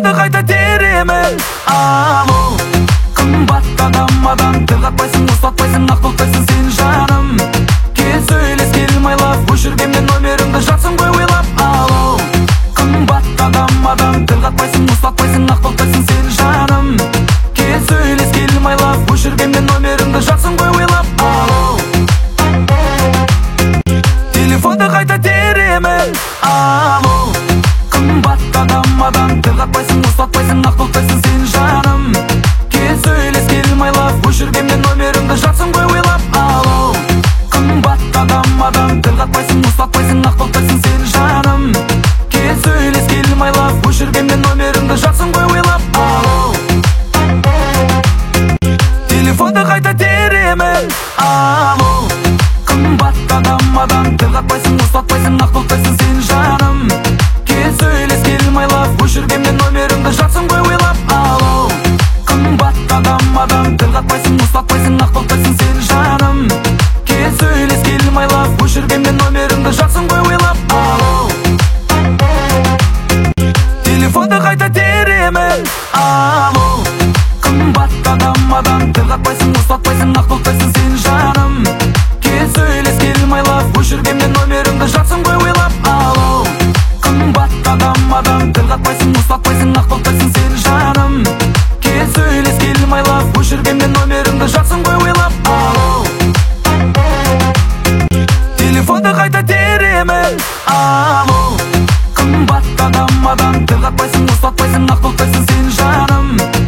телефонды қайта теремін. Алло, қымбат адамадан тіл қатпайсың, ұстатпайсың, ақтоқтайсың сен жаным. Кел сөйлес, кел майлап, өшіргенмен номерімді жатсың ғой ойлап. Алло, қымбат адамадан тіл қатпайсың, ұстатпайсың, ақтоқтайсың сен жаным. Кел сөйлес, кел майлап, өшіргенмен номерімді жатсың ғой ойлап. Алло, телефонды қайта теремін. Алло, қымбат адамадан тіл қатпайсың, ұстатпайсың, ақтоқтайсың сен жаным. Кел сөйлес, кел майлап, өшіргенмен номерімді жатсың ғой ойлап. Алло, қымбат адамадан тіл қатпайсың, ұстатпайсың, ақтоқтайсың сен жаным. Кел сөйлес, кел майлап, өшіргенмен номерімді жатсың ғой ойлап. Алло, телефонды қайта теремін. Алло, қымбат адамадан тіл қатпайсың, ұстатпайсың, ақтоқтайсың сен жаным. Кел сөйлес, кел майлап, өшіргенмен номерімді жатсың ғой ойлап. Алло, қымбат адамадан тіл қатпайсың, ұстатпайсың, ақтоқтайсың сен жаным. Кел сөйлес, кел майлап, өшіргенмен номерімді жатсың ғой ойлап. Алло, телефонды қайта теремін. Алло, қымбат адамадан тіл қатпайсың, ұстатпайсың, ақтоқтайсың сен жаным. Кел сөйлес, кел майлап, өшіргенмен номерімді жатсың ғой ойлап. Алло, қымбат адамадан тіл қатпайсың, ұстатпайсың, ақтоқтайсың сен жаным. Кел сөйлес, кел майлап, өшіргенмен номерімді жатсың ғой ойлап. Алло, телефонды қайта теремін. Алло, қымбат адамадан тіл қатпайсың, ұстатпайсың, ақтоқтайсың сен жаным.